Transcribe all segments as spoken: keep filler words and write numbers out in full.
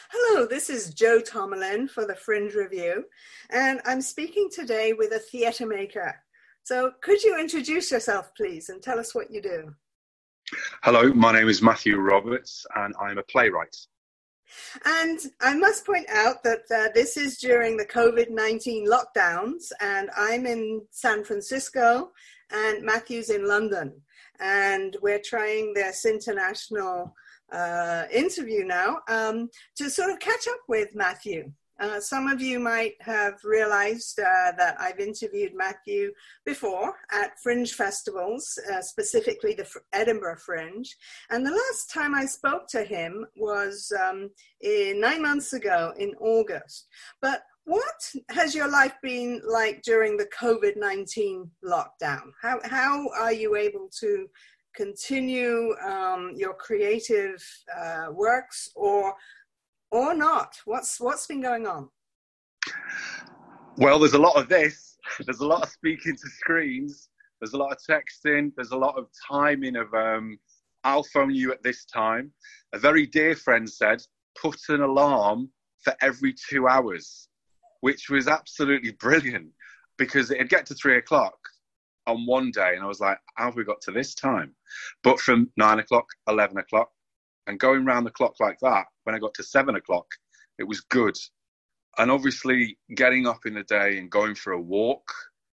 Hello, this is Jo Tomalin for the Fringe Review, and I'm speaking today with a theatre maker. So could you introduce yourself, please, and tell us what you do? Hello, my name is Matthew Roberts, and I'm a playwright. And I must point out that uh, this is during the COVID nineteen lockdowns, and I'm in San Francisco, and Matthew's in London. And we're trying this international uh, interview now um, to sort of catch up with Matthew. Uh, some of you might have realized uh, that I've interviewed Matthew before at Fringe festivals, uh, specifically the F- Edinburgh Fringe. And the last time I spoke to him was um, in, nine months ago in August. But what has your life been like during the COVID nineteen lockdown? How, how are you able to continue um, your creative uh, works or Or not? What's what's been going on? Well, there's a lot of this. There's a lot of speaking to screens. There's a lot of texting. There's a lot of timing of, um, I'll phone you at this time. A very dear friend said, put an alarm for every two hours, which was absolutely brilliant because it'd get to three o'clock on one day. And I was like, how have we got to this time? But from nine o'clock, eleven o'clock, and going round the clock like that, when I got to seven o'clock, it was good. And obviously getting up in the day and going for a walk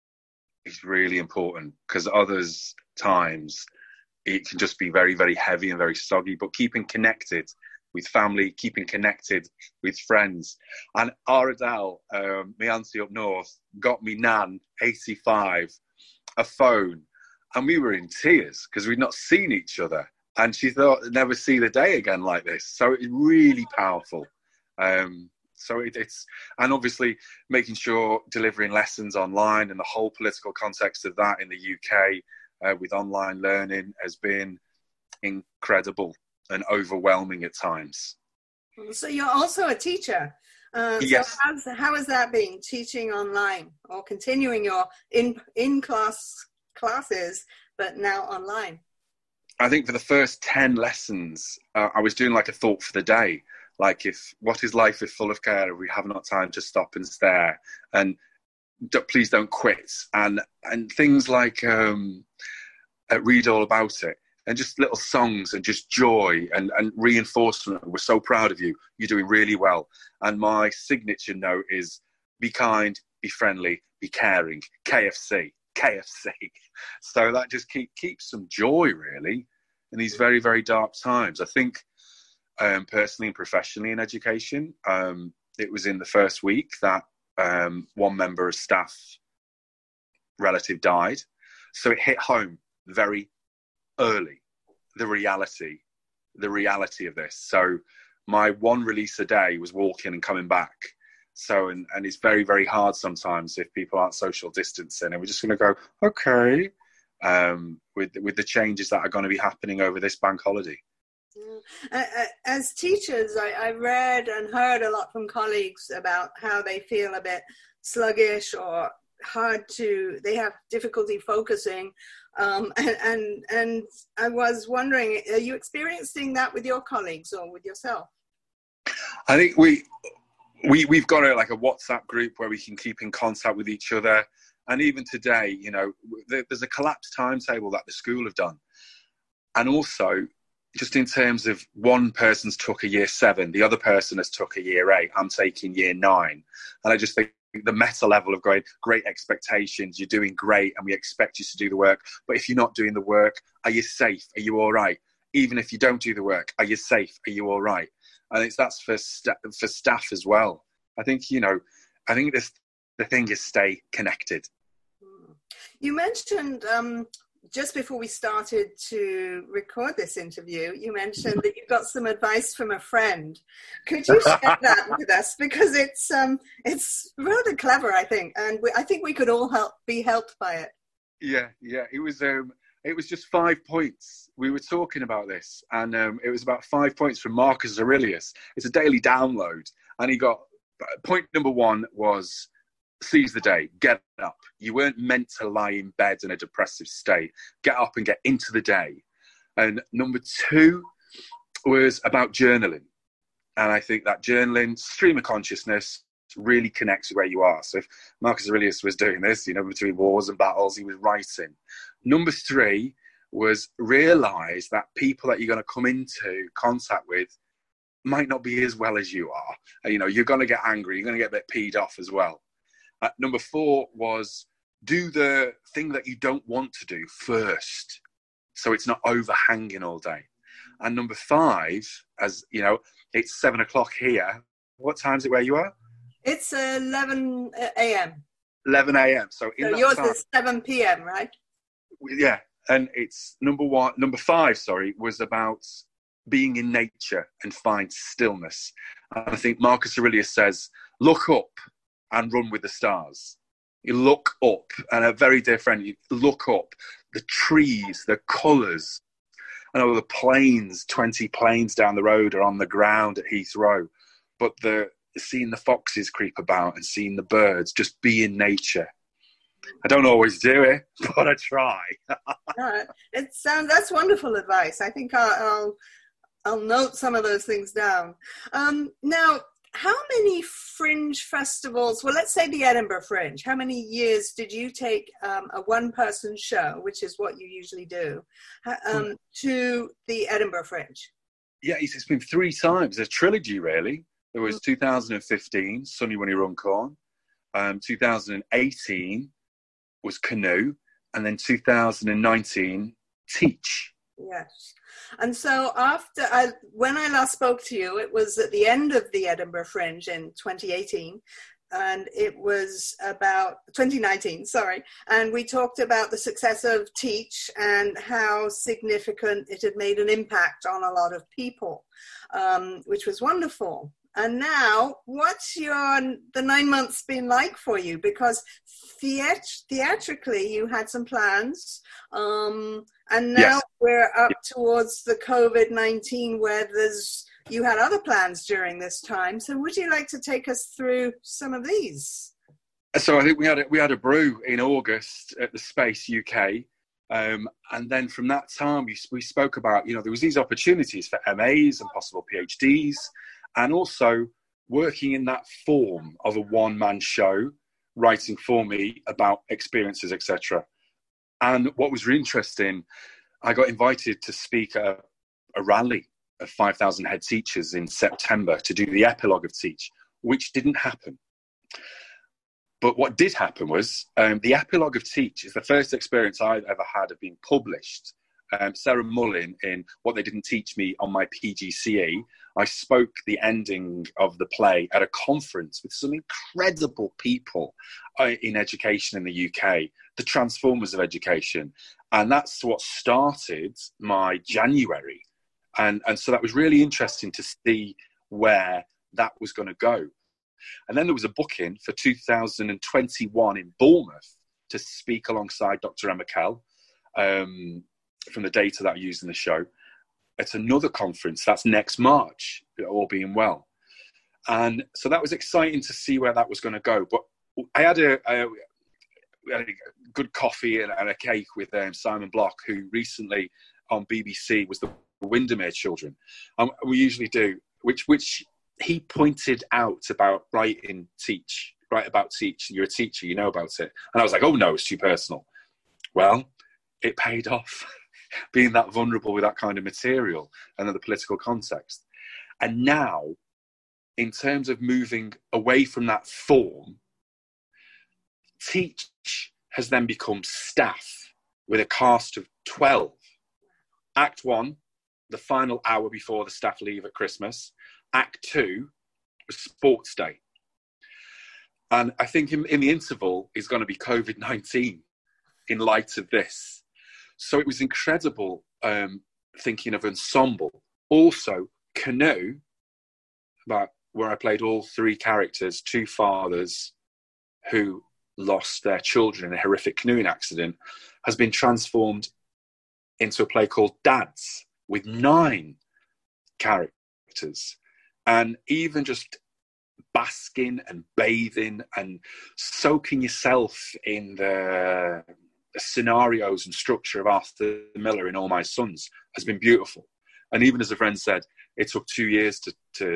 is really important because others times it can just be very, very heavy and very soggy, but keeping connected with family, keeping connected with friends. And Aradel, um, my auntie up north, got me Nan, eighty-five, a phone. And we were in tears because we'd not seen each other. And she thought never see the day again like this. So it's really powerful. Um, so it, it's, and obviously making sure delivering lessons online and the whole political context of that in the U K uh, with online learning has been incredible and overwhelming at times. So you're also a teacher. Uh, yes. So how's, how has that been, teaching online or continuing your in, in-class classes, but now online? I think for the first ten lessons, uh, I was doing like a thought for the day. Like, if what is life if full of care if we have not time to stop and stare? And d- please don't quit. And and things like um, uh, read all about it. And just little songs and just joy and, and reinforcement. We're so proud of you. You're doing really well. And my signature note is be kind, be friendly, be caring. K F C. K F C. So that just keep, keeps some joy, really, in these very, very dark times. I think um, personally and professionally in education, um, it was in the first week that um, one member of staff relative died. So it hit home very early, the reality, the reality of this. So my one release a day was walking and coming back. So, and, and it's very, very hard sometimes if people aren't social distancing, and we're just going to go, okay, um, with, with the changes that are going to be happening over this bank holiday. Yeah. As teachers, I, I read and heard a lot from colleagues about how they feel a bit sluggish or hard to, they have difficulty focusing. Um, and, and, and I was wondering, are you experiencing that with your colleagues or with yourself? I think we... We, we've got a, like a WhatsApp group where we can keep in contact with each other. And even today, you know, there's a collapsed timetable that the school have done. And also, just in terms of one person's took a year seven, the other person has took a year eight, I'm taking year nine. And I just think the meta level of going, great expectations, you're doing great, and we expect you to do the work. But if you're not doing the work, are you safe? Are you all right? Even if you don't do the work, are you safe? Are you all right? I think that's for st- for staff as well. I think, you know, I think this the thing is stay connected. You mentioned um, just before we started to record this interview, you mentioned that you got some advice from a friend. Could you share that with us? Because it's um, it's rather clever, I think, and we, I think we could all help be helped by it. Yeah, yeah. It was um, it was just five points. We were talking about this, and um, it was about five points from Marcus Aurelius. It's a daily download, and he got point number one was seize the day, get up. You weren't meant to lie in bed in a depressive state. Get up and get into the day. And number two was about journaling. And I think that journaling, stream of consciousness, really connects with where you are. So if Marcus Aurelius was doing this, you know, between wars and battles, he was writing. Number three was realize that people that you're going to come into contact with might not be as well as you are. You know, you're going to get angry. You're going to get a bit peed off as well. Uh, number four was do the thing that you don't want to do first, so it's not overhanging all day. And number five, as you know, it's seven o'clock here. What time is it where you are? It's eleven a.m. eleven a.m. So, in so that yours time, is seven p.m., right? Yeah. And it's number one, number five, sorry, was about being in nature and find stillness. And I think Marcus Aurelius says, look up and run with the stars. You look up, and a very dear friend, you look up, the trees, the colours. I know the planes, twenty planes down the road are on the ground at Heathrow, but the seeing the foxes creep about and seeing the birds, just be in nature. I don't always do it, but I try. uh, it sounds that's wonderful advice. I think I'll, I'll I'll note some of those things down. Um, now, how many fringe festivals? Well, let's say the Edinburgh Fringe. How many years did you take um, a one-person show, which is what you usually do, um, to the Edinburgh Fringe? Yeah, it's, it's been three times. A trilogy, really. There was two thousand fifteen, Sunny Winnie Runcorn. Um, two thousand eighteen was Canoe. And then two thousand nineteen, Teach. Yes. And so after I, when I last spoke to you, it was at the end of the Edinburgh Fringe in twenty eighteen. And it was about twenty nineteen, sorry. And we talked about the success of Teach and how significant it had made an impact on a lot of people, um, which was wonderful. And now, what's your the nine months been like for you? Because theat- theatrically, you had some plans, um, and now yes. we're up towards the COVID nineteen, where there's you had other plans during this time. So, would you like to take us through some of these? So, I think we had a, we had a brew in August at the Space U K. Um, and then from that time, we, we spoke about, you know, there was these opportunities for M As and possible PhDs. And also working in that form of a one-man show, writing for me about experiences, et cetera. And what was really interesting, I got invited to speak at a rally of five thousand head teachers in September to do the epilogue of Teach, which didn't happen. But what did happen was um, the epilogue of Teach is the first experience I've ever had of being published. Um, Sarah Mullin, in What They Didn't Teach Me on my P G C E, I spoke the ending of the play at a conference with some incredible people uh, in education in the U K, the transformers of education. And that's what started my January. And, and so that was really interesting to see where that was going to go. And then there was a booking for two thousand twenty-one in Bournemouth to speak alongside Doctor Emma Kell. Um, from the data that I used in the show, at another conference. That's next March, all being well. And so that was exciting to see where that was going to go. But I had a, a, we had a good coffee and, and a cake with um, Simon Block, who recently on B B C was the Windermere Children. And we usually do, which which he pointed out about writing Teach, write about Teach. You're a teacher, you know about it. And I was like, oh no, it's too personal. Well, it paid off. Being that vulnerable with that kind of material and then the political context. And now, in terms of moving away from that form, Teach has then become Staff with a cast of twelve. Act one, the final hour before the staff leave at Christmas. Act two was Sports Day. And I think in, in the interval is going to be COVID nineteen in light of this. So it was incredible um, thinking of ensemble. Also, Canoe, about where I played all three characters, two fathers who lost their children in a horrific canoeing accident, has been transformed into a play called Dads with nine characters. And even just basking and bathing and soaking yourself in the scenarios and structure of Arthur Miller in All My Sons has been beautiful. And even as a friend said, it took two years to, to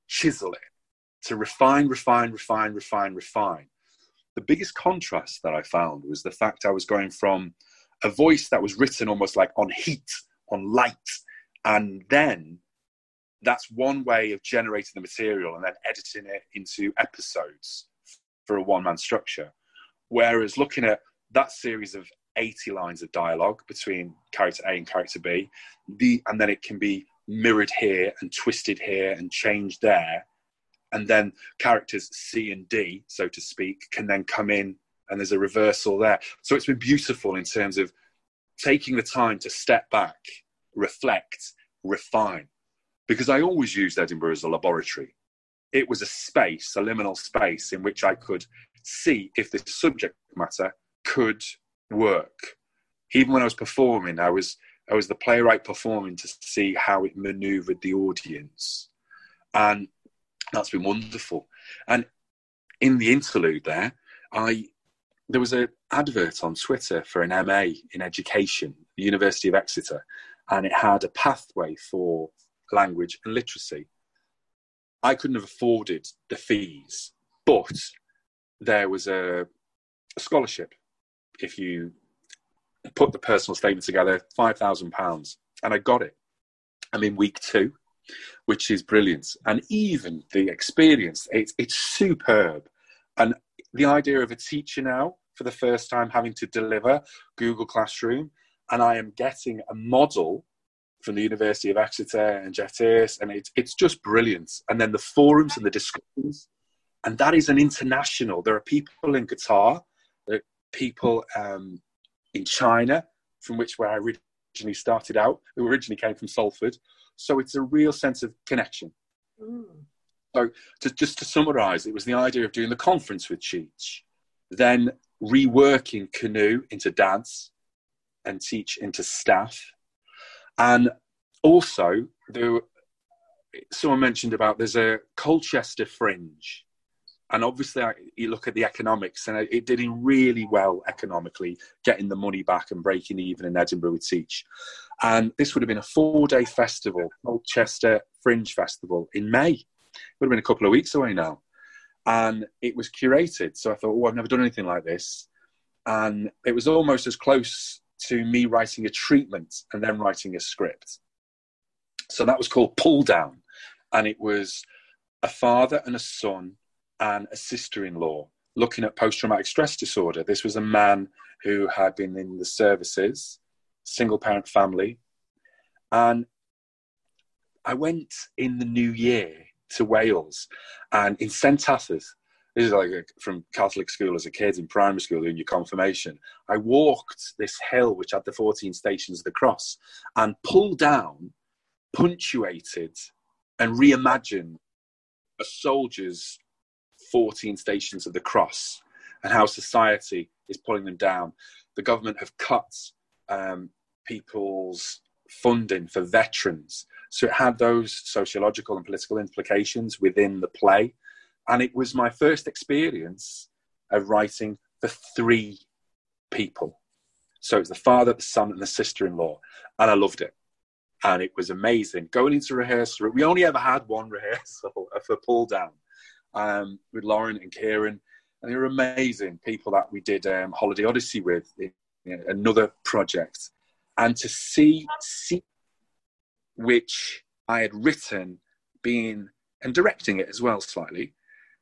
chisel it, to refine, refine, refine, refine, refine. The biggest contrast that I found was the fact I was going from a voice that was written almost like on heat, on light, and then that's one way of generating the material and then editing it into episodes for a one-man structure. Whereas looking at that series of eighty lines of dialogue between character A and character B, the and then it can be mirrored here and twisted here and changed there, and then characters C and D, so to speak, can then come in and there's a reversal there. So it's been beautiful in terms of taking the time to step back, reflect, refine. Because I always used Edinburgh as a laboratory. It was a space, a liminal space, in which I could see if the subject matter could work. Even when I was performing, I was I was the playwright performing to see how it manoeuvred the audience. And that's been wonderful. And in the interlude there, I there was an advert on Twitter for an M A in education, the University of Exeter, and it had a pathway for language and literacy. I couldn't have afforded the fees, but there was a, a scholarship. If you put the personal statement together, five thousand pounds, and I got it. I'm in week two, which is brilliant. And even the experience, it's, it's superb. And the idea of a teacher now, for the first time, having to deliver Google Classroom, and I am getting a model from the University of Exeter and Jetis, and it's it's just brilliant. And then the forums and the discussions, and that is an international. There are people in Qatar, there are people um, in China, from which where I originally started out, who originally came from Salford. So it's a real sense of connection. Mm. So to, just to summarise, it was the idea of doing the conference with Cheech, then reworking Canoe into dance and Teach into staff. And also, there, someone mentioned about there's a Colchester Fringe. And obviously, I, you look at the economics, and it did really well economically, getting the money back and breaking even in Edinburgh with Teach. And this would have been a four-day festival, Colchester Fringe Festival, in May. It would have been a couple of weeks away now. And it was curated. So I thought, oh, I've never done anything like this. And it was almost as close to me writing a treatment and then writing a script. So that was called Pull Down. And it was a father and a son and a sister-in-law looking at post-traumatic stress disorder. This was a man who had been in the services, single-parent family. And I went in the new year to Wales, and in Saint Athers, this is like a, from Catholic school as a kid, in primary school, in your confirmation, I walked this hill which had the fourteen stations of the cross, and Pull Down punctuated and reimagined a soldier's fourteen stations of the cross and how society is pulling them down. The government have cut um, people's funding for veterans. So it had those sociological and political implications within the play. And it was my first experience of writing for three people. So it was the father, the son, and the sister-in-law. And I loved it. And it was amazing. Going into rehearsal, we only ever had one rehearsal for Pull Down um, with Lauren and Kieran. And they were amazing people that we did um, Holiday Odyssey with, you know, another project. And to see, see which I had written, being, and directing it as well slightly,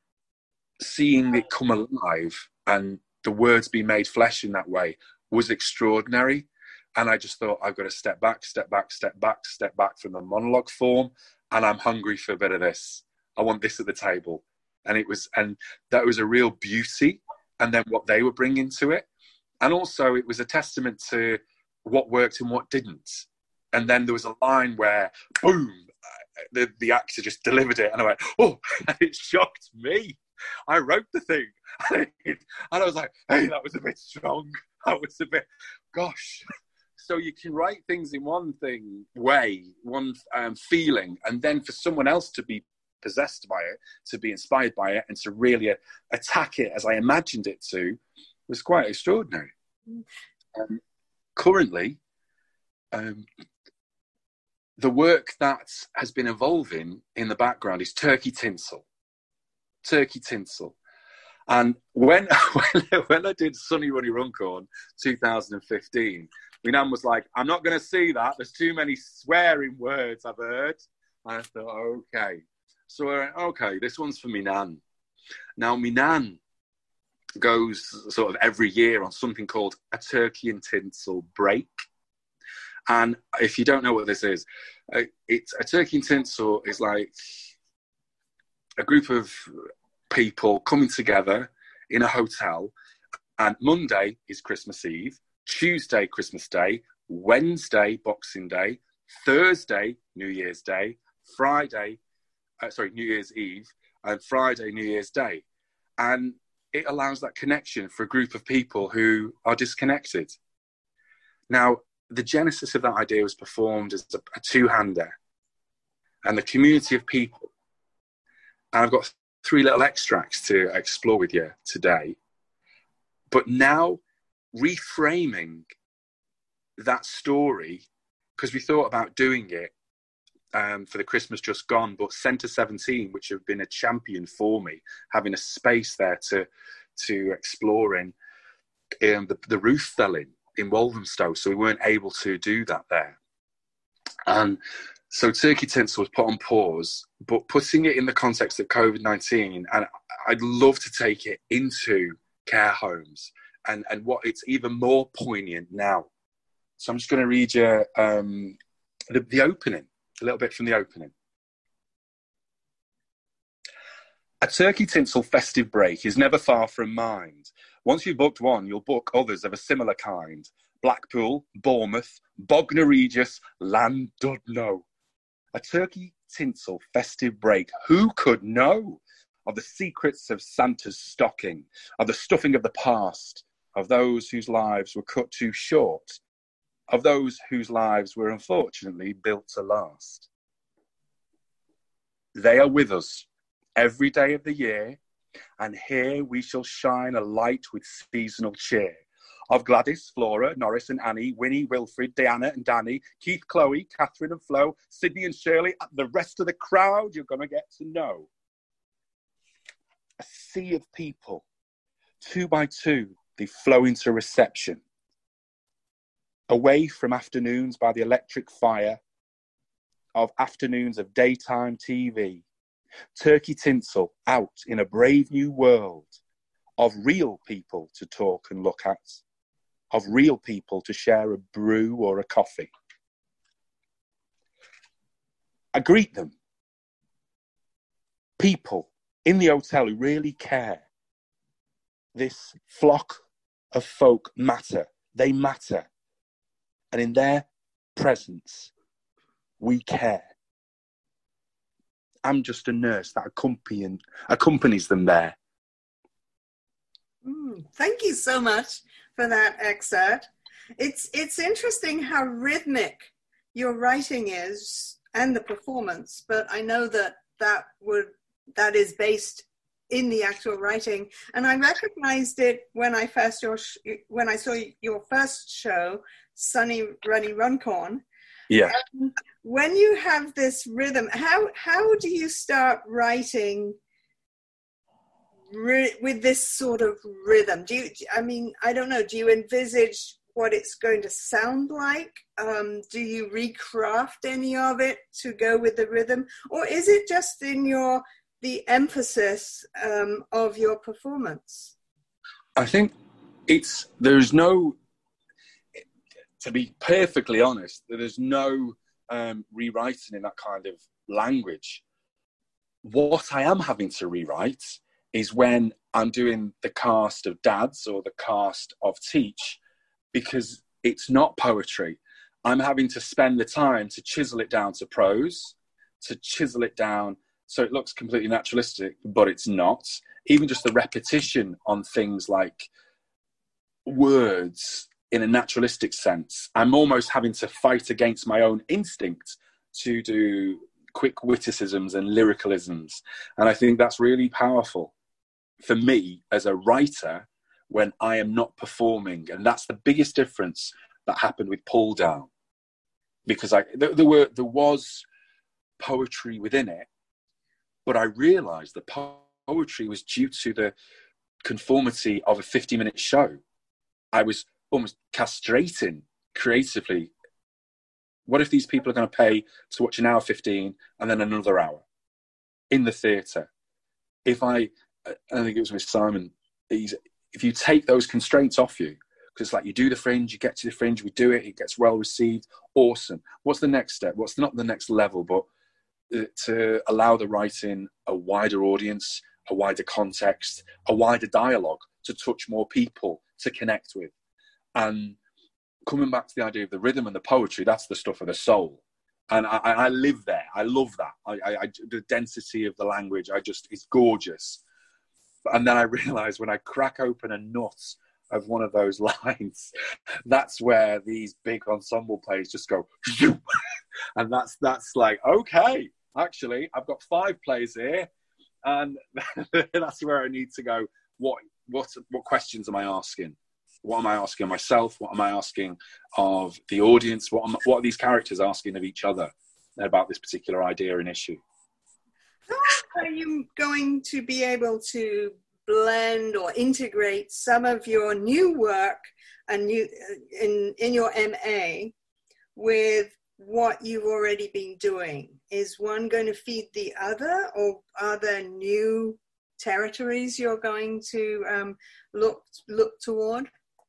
seeing it come alive and the words be made flesh in that way was extraordinary. And I just thought, I've got to step back, step back, step back, step back from the monologue form. And I'm hungry for a bit of this. I want this at the table. And it was, and that was a real beauty. And then what they were bringing to it. And also it was a testament to what worked and what didn't. And then there was a line where, boom, the, the actor just delivered it. And I went, oh, and it shocked me. I wrote the thing. And I was like, hey, that was a bit strong. That was a bit, gosh. So you can write things in one thing way, one um, feeling, and then for someone else to be possessed by it, to be inspired by it, and to really uh, attack it as I imagined it to, was quite extraordinary. Um, currently, um, the work that has been evolving in the background is turkey tinsel. Turkey tinsel. And when, when, when I did Sunny Runny Runcorn two thousand fifteen, my nan was like, I'm not going to see that. There's too many swearing words I've heard. And I thought, okay. So I went, okay, this one's for me nan. Now, my nan goes sort of every year on something called a turkey and tinsel break. And if you don't know what this is, it's a turkey and tinsel is like a group of people coming together in a hotel, and Monday is Christmas Eve, Tuesday Christmas Day, Wednesday Boxing Day, Thursday New Year's Day, Friday uh, sorry New Year's Eve, and Friday New Year's Day. And it allows that connection for a group of people who are disconnected. Now, the genesis of that idea was performed as a, a two-hander, and the community of people. And I've got three little extracts to explore with you today. But now, reframing that story, because we thought about doing it um, for the Christmas just gone, but Centre seventeen, which have been a champion for me, having a space there to to explore in, um, the, the roof fell in in Walthamstow, so we weren't able to do that there. And so Turkey Tinsel was put on pause, but putting it in the context of COVID nineteen, and I'd love to take it into care homes, and, and what it's even more poignant now. So I'm just going to read you um, the, the opening, a little bit from the opening. A Turkey Tinsel festive break is never far from mind. Once you've booked one, you'll book others of a similar kind. Blackpool, Bournemouth, Bognor Regis, Llandudno. A Turkey Tinsel festive break. Who could know of the secrets of Santa's stocking, of the stuffing of the past, of those whose lives were cut too short, of those whose lives were unfortunately built to last? They are with us every day of the year, and here we shall shine a light with seasonal cheer. Of Gladys, Flora, Norris and Annie, Winnie, Wilfred, Diana and Danny, Keith, Chloe, Catherine and Flo, Sydney and Shirley, the rest of the crowd you're going to get to know. A sea of people, two by two, they flow into reception. Away from afternoons by the electric fire, of afternoons of daytime T V. Turkey Tinsel out in a brave new world of real people to talk and look at, of real people to share a brew or a coffee. I greet them. People in the hotel who really care. This flock of folk matter. They matter. And in their presence, we care. I'm just a nurse that accompany, accompanies them there. Mm, thank you so much for that excerpt. It's it's interesting how rhythmic your writing is and the performance, but I know that that would that is based in the actual writing, and I recognized it when I first your when I saw your first show, Sunny Runny Runcorn. Yeah. Um, when you have this rhythm, how how do you start writing ri- with this sort of rhythm? Do you? I mean, I don't know. Do you envisage what it's going to sound like? Um, do you recraft any of it to go with the rhythm, or is it just in your the emphasis um, of your performance? I think it's there's no. To be perfectly honest, there's no um, rewriting in that kind of language. What I am having to rewrite is when I'm doing the cast of Dads or the cast of Teach, because it's not poetry. I'm having to spend the time to chisel it down to prose, to chisel it down so it looks completely naturalistic, but it's not. Even just the repetition on things like words in a naturalistic sense, I'm almost having to fight against my own instinct to do quick witticisms and lyricalisms. And I think that's really powerful for me as a writer when I am not performing. And that's the biggest difference that happened with Pull Down. because I there, there were there was poetry within it, but I realised that po- poetry was due to the conformity of a fifty-minute show. I was almost castrating creatively. What if these people are going to pay to watch an hour fifteen and then another hour in the theatre? If I, I think it was with Simon, he's, if you take those constraints off you, because it's like you do the Fringe, you get to the Fringe, we do it, it gets well received, awesome. What's the next step? What's not the next level, but to allow the writing a wider audience, a wider context, a wider dialogue to touch more people, to connect with. And coming back to the idea of the rhythm and the poetry, that's the stuff of the soul. And I, I live there. I love that. I, I, I, the density of the language, I just, it's gorgeous. And then I realised when I crack open a nut of one of those lines, that's where these big ensemble plays just go, and that's that's like, okay, actually, I've got five plays here, and that's where I need to go. What what what questions am I asking? What am I asking myself? What am I asking of the audience? What am, what are these characters asking of each other about this particular idea and issue? How are you going to be able to blend or integrate some of your new work and new in in your M A with what you've already been doing? Is one going to feed the other, or are there new territories you're going to um, look look toward?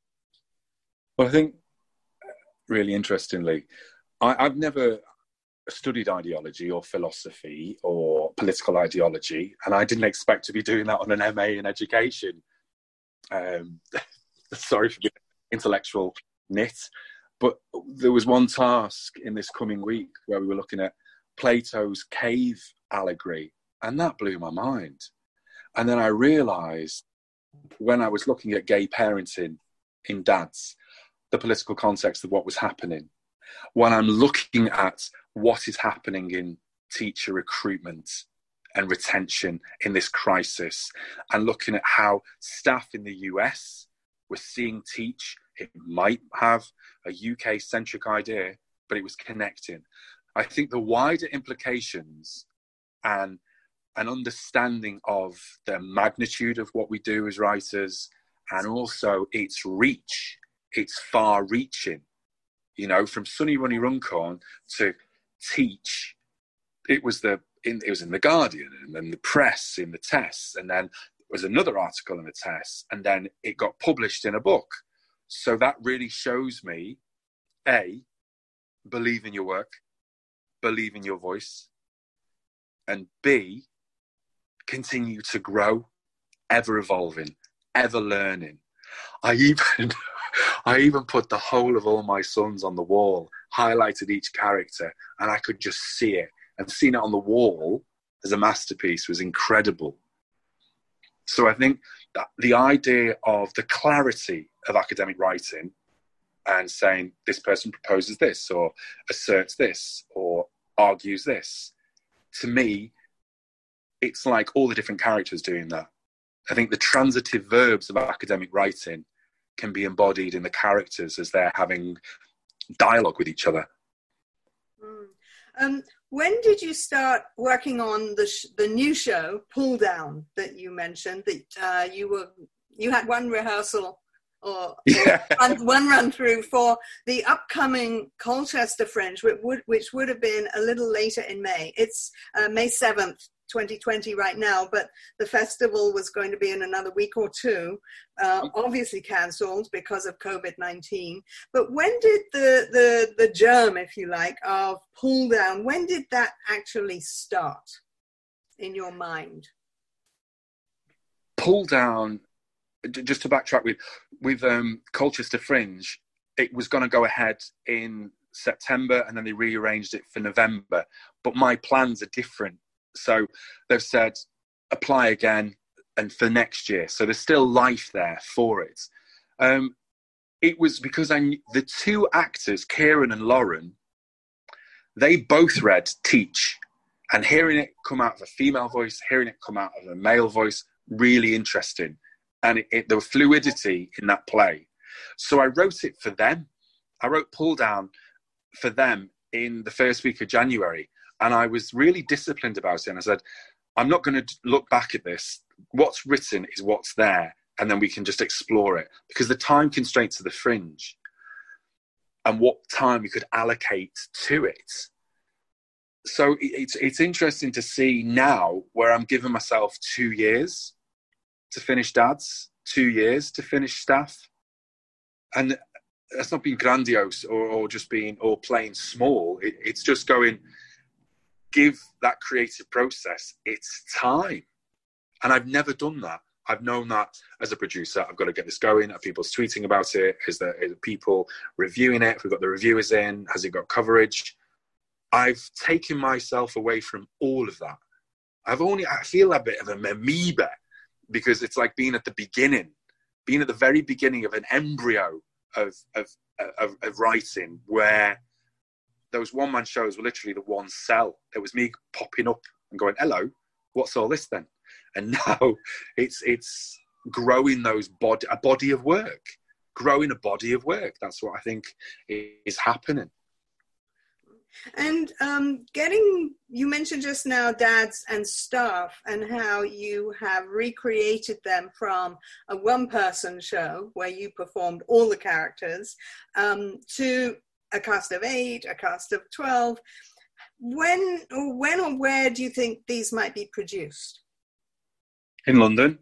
Well, I think, really interestingly, I, I've never studied ideology or philosophy or political ideology, and I didn't expect to be doing that on an M A in education. Um, sorry for being intellectual nit, but there was one task in this coming week where we were looking at Plato's cave allegory, and that blew my mind. And then I realised when I was looking at gay parenting in dads, the political context of what was happening. When I'm looking at what is happening in teacher recruitment and retention in this crisis, and looking at how staff in the U S were seeing teach, it might have a U K-centric idea, but it was connecting. I think the wider implications and an understanding of the magnitude of what we do as writers, and also its reach, its far-reaching, you know, from Sunny Runny Runcorn to teach. It was the in, it was in the Guardian, and then the press in the tests, and then there was another article in the tests, and then it got published in a book. So that really shows me, A, believe in your work, believe in your voice, and B, continue to grow, ever evolving, ever learning. I even I even put the whole of All My Sons on the wall, highlighted each character, and I could just see it. And seeing it on the wall as a masterpiece was incredible. So I think that the idea of the clarity of academic writing and saying this person proposes this or asserts this or argues this, to me, it's like all the different characters doing that. I think the transitive verbs of academic writing can be embodied in the characters as they're having dialogue with each other. Mm. Um, when did you start working on the sh- the new show, Pull Down, that you mentioned? That uh, you were you had one rehearsal or, yeah. or one, one run through for the upcoming Colchester Fringe, which would which would have been a little later in May. It's uh, May seventh. twenty twenty right now, but the festival was going to be in another week or two, uh, obviously cancelled because of COVID nineteen. But when did the, the, the germ, if you like, of Pull Down, when did that actually start in your mind? Pull Down, just to backtrack with, with um, Colchester Fringe, it was going to go ahead in September and then they rearranged it for November. But my plans are different. So they've said, apply again and for next year. So there's still life there for it. Um, it was because I knew, the two actors, Kieran and Lauren, they both read Teach. And hearing it come out of a female voice, hearing it come out of a male voice, really interesting. And it, it, there was fluidity in that play. So I wrote it for them. I wrote Pull Down for them in the first week of January, and I was really disciplined about it. And I said, I'm not going to look back at this. What's written is what's there, and then we can just explore it, because the time constraints of the Fringe and what time we could allocate to it. So it's it's interesting to see now where I'm giving myself two years to finish Dads, two years to finish Staff, and that's not being grandiose or, or just being or playing small. It, it's just going, give that creative process its time. And I've never done that. I've known that as a producer, I've got to get this going. Are people tweeting about it? Is there, is there people reviewing it? Have we got the reviewers in? Has it got coverage? I've taken myself away from all of that. I've only, I feel a bit of an amoeba, because it's like being at the beginning, being at the very beginning of an embryo of, of, of, of writing, where those one-man shows were literally the one cell. It was me popping up and going, hello, what's all this then? And now it's it's growing those body, a body of work, growing a body of work. That's what I think is happening. And um, getting, you mentioned just now Dads and Staff, and how you have recreated them from a one-person show where you performed all the characters um, to a cast of eight, a cast of twelve. When or when or where do you think these might be produced? In London.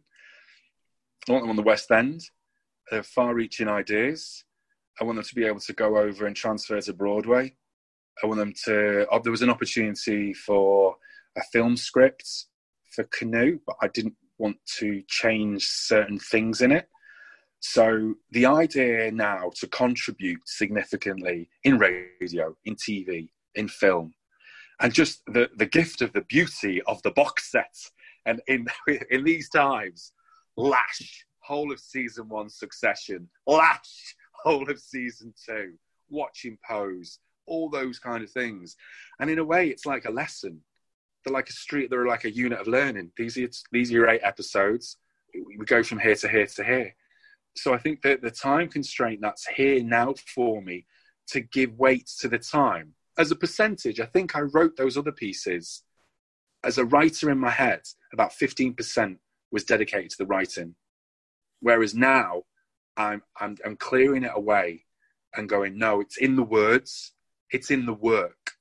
I want them on the West End. They're far-reaching ideas. I want them to be able to go over and transfer to Broadway. I want them to... Oh, there was an opportunity for a film script for Canoe, but I didn't want to change certain things in it. So the idea now to contribute significantly in radio, in T V, in film, and just the, the gift of the beauty of the box set. And in in these times, Lash, whole of season one, Succession, Lash, whole of season two, watching Pose, all those kind of things. And in a way, it's like a lesson. They're like a street, they're like a unit of learning. These are, these are your eight episodes. We go from here to here to here. So I think that the time constraint that's here now for me to give weight to the time. As a percentage, I think I wrote those other pieces. As a writer in my head, about fifteen percent was dedicated to the writing. Whereas now, I'm, I'm, I'm clearing it away and going, no, it's in the words, it's in the work.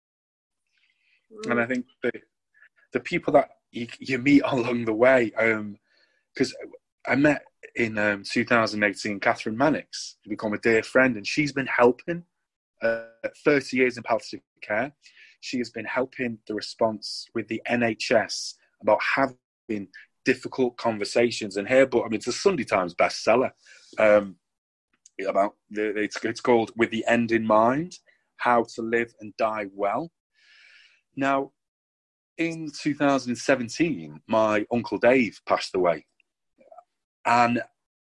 Mm. And I think the, the people that you, you meet along the way, because um, I met in um, two thousand eighteen Catherine Mannix, who became a dear friend, and she's been helping uh, thirty years in palliative care. She has been helping the response with the N H S about having difficult conversations. And her book, I mean, it's a Sunday Times bestseller. Um, about the, it's, it's called With the End in Mind: How to Live and Die Well. Now, in two thousand seventeen, my Uncle Dave passed away. And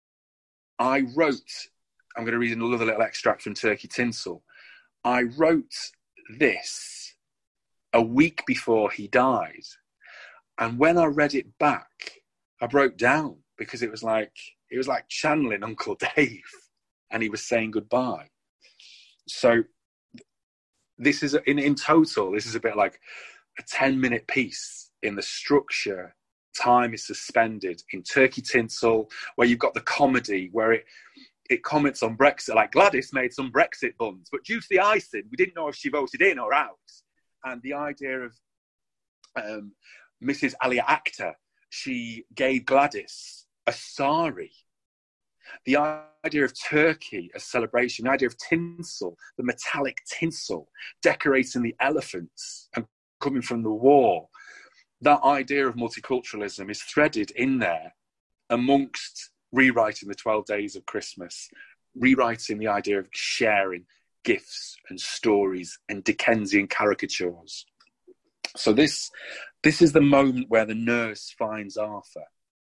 I wrote, I'm going to read another little extract from Turkey Tinsel. I wrote this a week before he died. And when I read it back, I broke down, because it was like, it was like channeling Uncle Dave, and he was saying goodbye. So this is, in, in total, this is a bit like a ten minute piece in the structure. Time is suspended in Turkey Tinsel, where you've got the comedy, where it it comments on Brexit, like Gladys made some Brexit buns, but due to the icing, we didn't know if she voted in or out. And the idea of um, Missus Alia Akhtar, she gave Gladys a sari. The idea of Turkey as celebration, the idea of tinsel, the metallic tinsel, decorating the elephants and coming from the war. That idea of multiculturalism is threaded in there amongst rewriting the twelve days of Christmas, rewriting the idea of sharing gifts and stories and Dickensian caricatures. So this, this is the moment where the nurse finds Arthur.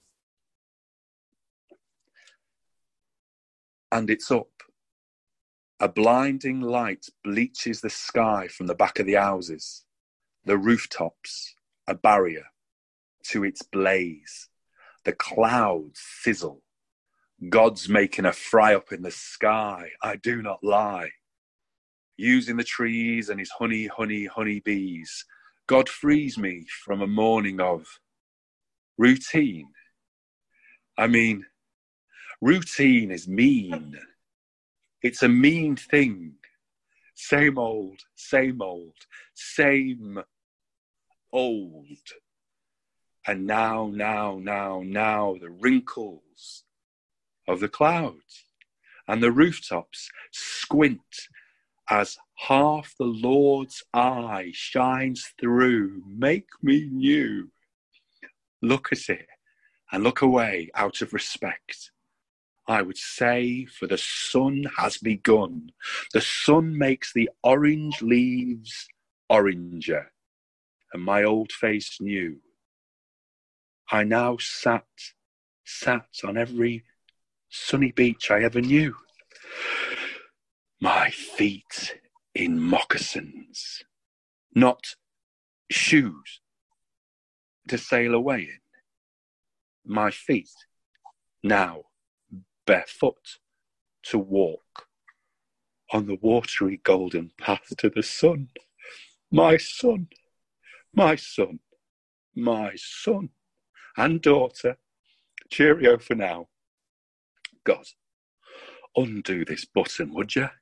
And it's up. A blinding light bleaches the sky from the back of the houses. The rooftops, a barrier to its blaze. The clouds sizzle. God's making a fry up in the sky. I do not lie. using the trees and his honey, honey, honey bees. God frees me from a morning of routine. I mean, routine is mean. It's a mean thing. Same old, same old, same old. And now, now, now, now, the wrinkles of the clouds and the rooftops squint as half the Lord's eye shines through. Make me new. Look at it and look away out of respect. I would say, for the sun has begun. The sun makes the orange leaves oranger, and my old face new. I now sat, sat on every sunny beach I ever knew. My feet in moccasins, not shoes to sail away in. My feet now barefoot to walk on the watery golden path to the sun. My son, my son, my son and daughter, cheerio for now. God, undo this button, would you?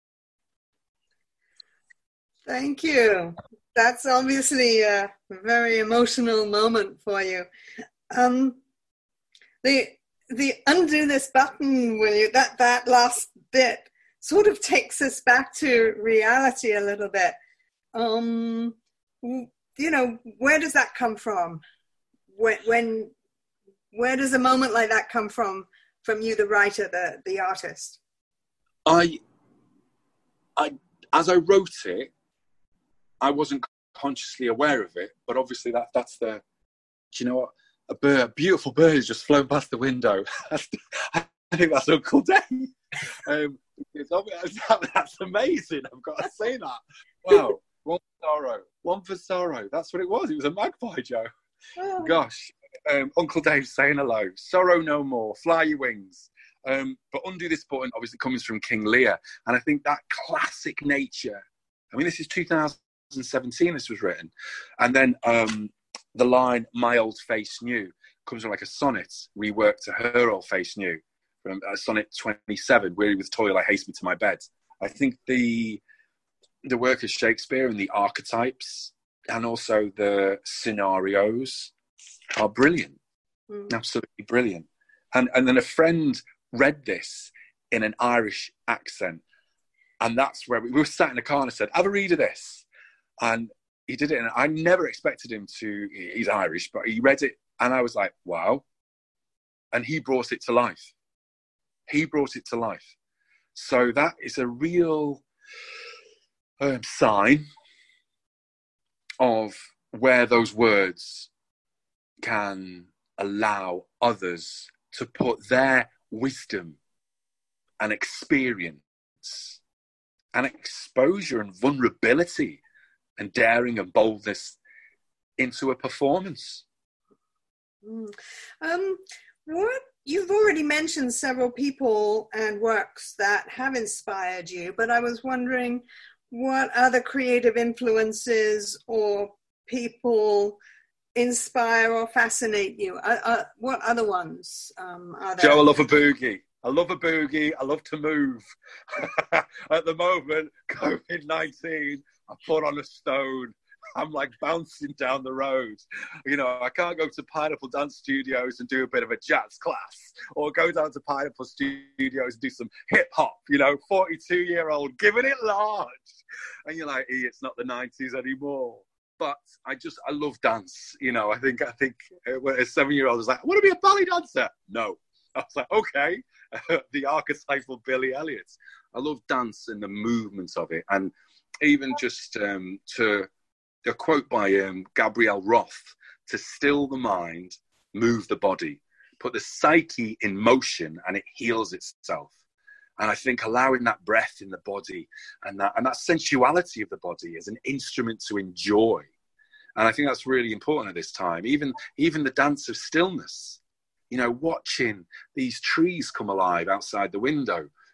Thank you. That's obviously a very emotional moment for you. Um, the the undo this button, will you? That that last bit sort of takes us back to reality a little bit. Um, you know, where does that come from? When, when where does a moment like that come from? From you, the writer, the the artist. I, I, as I wrote it, I wasn't consciously aware of it, but obviously that that's the. Do you know what? A bird, a beautiful bird has just flown past the window. I think that's Uncle Dave. Um, it's obvious, that's amazing. I've got to say that. Wow, one for sorrow, one for sorrow. That's what it was. It was a magpie, Joe. Oh. Gosh, um, Uncle Dave saying hello. Sorrow no more. Fly your wings. Um, but undo this button. Obviously, comes from King Lear, and I think that classic nature. I mean, this is two thousand seventeen. This was written, and then. Um, The line, my old face new, comes from like a sonnet reworked to her old face new, from uh, sonnet twenty-seven, weary with toil, I haste me to my bed. I think the the work of Shakespeare and the archetypes and also the scenarios are brilliant, mm. absolutely brilliant. And and then a friend read this in an Irish accent, and that's where we, we were sat in the car and I said, have a read of this. And he did it, and I never expected him to, he's Irish, but he read it, and I was like, wow. And he brought it to life. He brought it to life. So that is a real um, sign of where those words can allow others to put their wisdom and experience and exposure and vulnerability and daring and boldness into a performance. Mm. Um, what you've already mentioned several people and works that have inspired you, but I was wondering what other creative influences or people inspire or fascinate you? Uh, uh, what other ones um, are there? Joe, I love a boogie. I love a boogie. I love to move. At the moment, COVID nineteen, I put on a stone. I'm like bouncing down the road. You know, I can't go to Pineapple Dance Studios and do a bit of a jazz class, or go down to Pineapple Studios and do some hip hop, you know, forty-two year old giving it large. And you're like, e, it's not the nineties anymore. But I just, I love dance. You know, I think, I think when a seven year old was like, I want to be a ballet dancer. No. I was like, okay. The archetypal Billy Elliot. I love dance and the movements of it. And even just um, to a quote by um, Gabrielle Roth, to still the mind, move the body, put the psyche in motion, and it heals itself. And I think allowing that breath in the body and that and that sensuality of the body as an instrument to enjoy. And I think that's really important at this time. Even even the dance of stillness, you know, watching these trees come alive outside the window,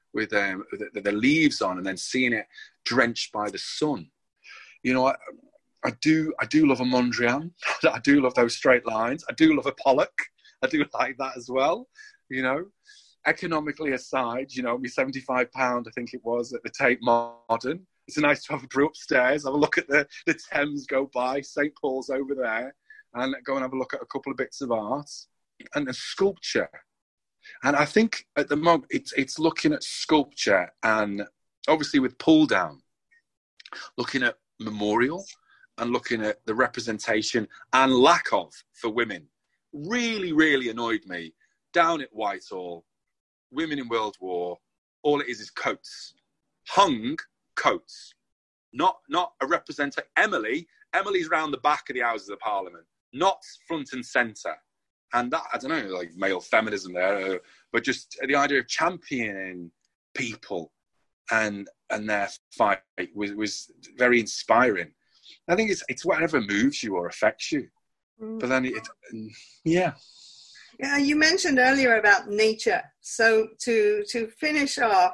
with um, the, the leaves on, and then seeing it drenched by the sun. You know, I, I do I do love a Mondrian. I do love those straight lines. I do love a Pollock. I do like that as well. You know, economically aside, you know, me seventy-five pounds, I think it was, at the Tate Modern. It's nice to have a brew upstairs, have a look at the, the Thames go by, Saint Paul's over there, and go and have a look at a couple of bits of art and a sculpture. And I think at the moment it's it's looking at sculpture, and obviously with Pull Down, looking at memorial and looking at the representation and lack of for women. Really, really annoyed me. Down at Whitehall, women in World War, all it is is coats. Hung coats. Not not a representation. Emily, Emily's round the back of the Houses of Parliament, not front and centre. And that, I don't know, like male feminism there, uh, but just the idea of championing people and and their fight was, was very inspiring. I think it's it's whatever moves you or affects you. Mm. But then, it, yeah. Yeah, you mentioned earlier about nature. So to to finish off,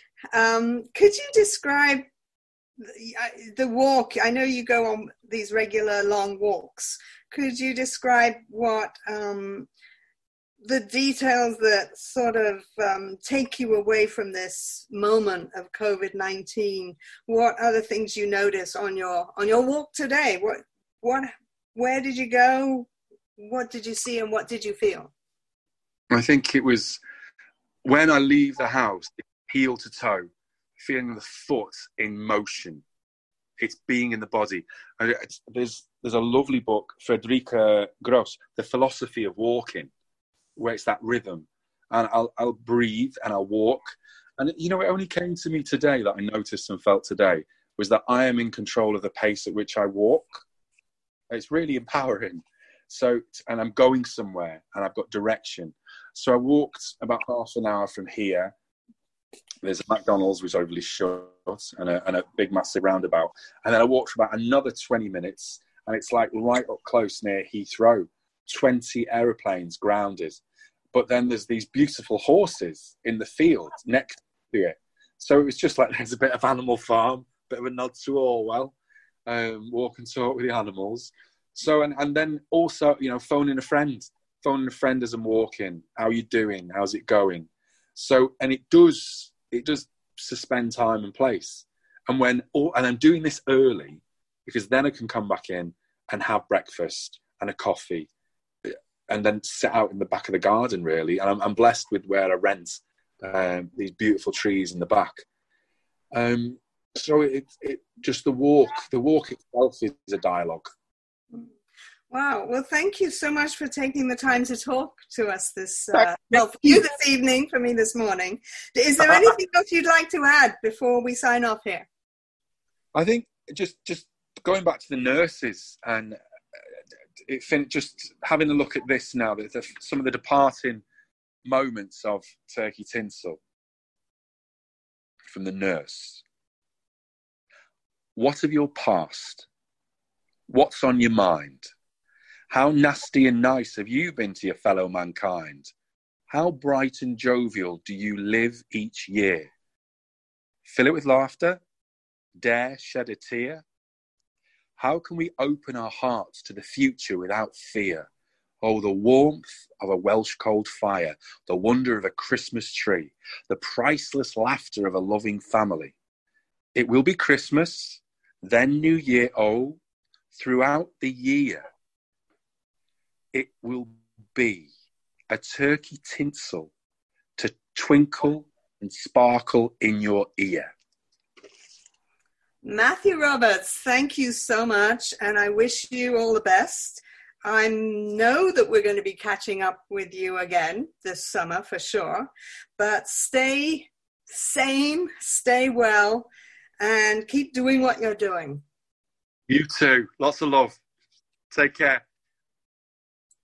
um, could you describe the, the walk? I know you go on these regular long walks. Could you describe what um, the details that sort of um, take you away from this moment of COVID nineteen? What other things you notice on your on your walk today? What what where did you go? What did you see and what did you feel? I think it was when I leave the house, heel to toe, feeling the foot in motion. It's being in the body. It's, there's there's a lovely book, Frederica Gross, The Philosophy of Walking, where it's that rhythm. And I'll I'll breathe and I'll walk. And, you know, it only came to me today that I noticed and felt today was that I am in control of the pace at which I walk. It's really empowering. So, and I'm going somewhere and I've got direction. So I walked about half an hour from here. There's a McDonald's which is overly short and a, and a big massive roundabout. And then I walked for about another twenty minutes and it's like right up close near Heathrow. twenty aeroplanes grounded. But then there's these beautiful horses in the field next to it. So it was just like there's a bit of Animal Farm, bit of a nod to Orwell, um, walk and talk with the animals. So, and, and then also, you know, phoning a friend, phoning a friend as I'm walking. How are you doing? How's it going? So, and it does, it does suspend time and place. And when, all, and I'm doing this early because then I can come back in and have breakfast and a coffee and then sit out in the back of the garden, really. And I'm, I'm blessed with where I rent um, these beautiful trees in the back. Um, so it, it just the walk, the walk itself is a dialogue. Wow. Well, thank you so much for taking the time to talk to us this, uh, well, for you this evening, for me this morning. Is there anything else you'd like to add before we sign off here? I think just, just going back to the nurses and it fin- just having a look at this now, the, the, some of the departing moments of Turkey Tinsel from the nurse. What of your past? What's on your mind? How nasty and nice have you been to your fellow mankind? How bright and jovial do you live each year? Fill it with laughter? Dare shed a tear? How can we open our hearts to the future without fear? Oh, the warmth of a Welsh cold fire, the wonder of a Christmas tree, the priceless laughter of a loving family. It will be Christmas, then New Year, oh, throughout the year. It will be a turkey tinsel to twinkle and sparkle in your ear. Matthew Roberts, thank you so much, and I wish you all the best. I know that we're going to be catching up with you again this summer for sure, but stay sane, stay well, and keep doing what you're doing. You too. Lots of love. Take care.